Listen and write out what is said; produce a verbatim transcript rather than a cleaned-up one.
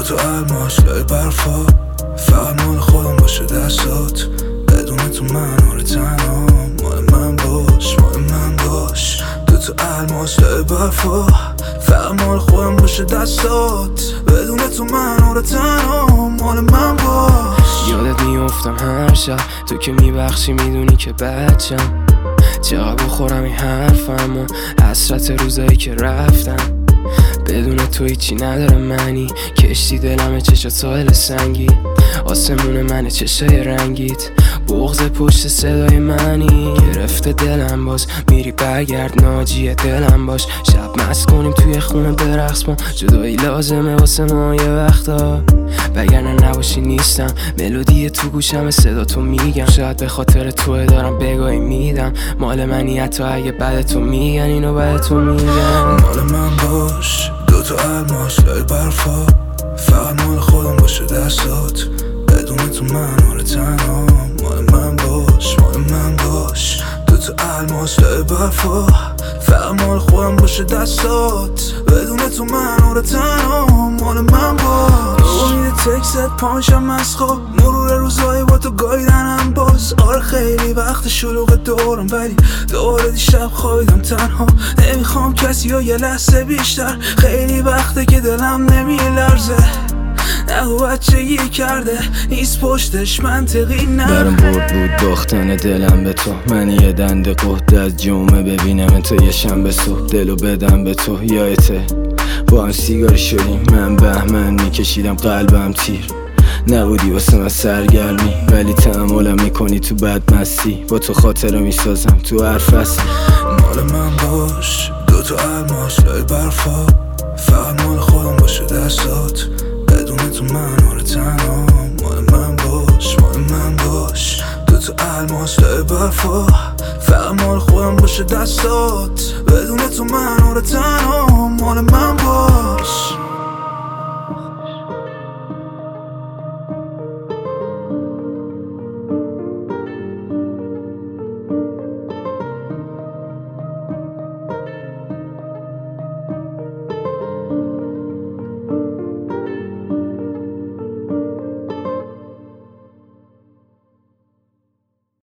تا الماس لای برفا، فقط مال خودم باشه دستات، بدون تو من آره تنها، مال من باش مال من باش. دو تا الماس لای برفا، فقط مال خودم باشه دستات، بدون تو من آره تنها، مال من باش. یادت میافتم هر شب، تو که میبخشی میدونی که بچم، چقدر بخورم این حرفم و حسرت روزایی که رفتم. بدون تو هیچی نداره منی، کشتی دلمه چشات ساحل سنگی، آسمون منه چشای رنگیت، بغض پشت صدای منی. گرفته دلم باز میری برگرد، ناجی دلم باش، شب مست کنیم توی خونه برقص ما، جدایی لازمه واسه ما یه وقتا، وگرنه نباشی نیستم. ملودی تو گوشم صدا تو میگم، شاید به خاطر توه دارم بگاهی میدم، مال منی حتی اگه بعد تو میگن اینو بعد تو میگن. مال من باش دو تا الماس لای برفا، فقط مال خودم باشه دستات، بدون تو من آره تنها، مال من باش مال من باش. دو تا الماس لای برفا، فقط مال خودم باشه دستات، بدون تو من آره تنها، مال من باش. امید تکست پانشم از خواب، مرور روزایی با تو گایدنم باز، آره خیلی وقت شلوغ دورم، ولی دوباره دیشب خوابیدم تنها، نمیخوام کسی یا یه لحظه بیشتر، خیلی وقته که دلم نمیلرزه، نگو بچگی کرده نیست پشتش منطقی نه. برام برد بود باختن دلم به تو، من یه دنده قهد از جمعه ببینم تو یه شنبه صبح، دلو بدم به تو یادته با هم سیگار شدیم، من بهمن میکشیدم قلبم تیر، نبودی واسه من سرگرمی ولی تحملم میکنی تو بدمستی، با تو خاطره میسازم تو هر فصل. مال من باش دو تا الماس لای برفا، فقط مال خودم باشه دستات، بدون تو من آره تنها، مال من باش مال من باش. دو تا الماس لای برفا، فقط مال خودم باشه دستات، بدون تو من آره تنها، مال من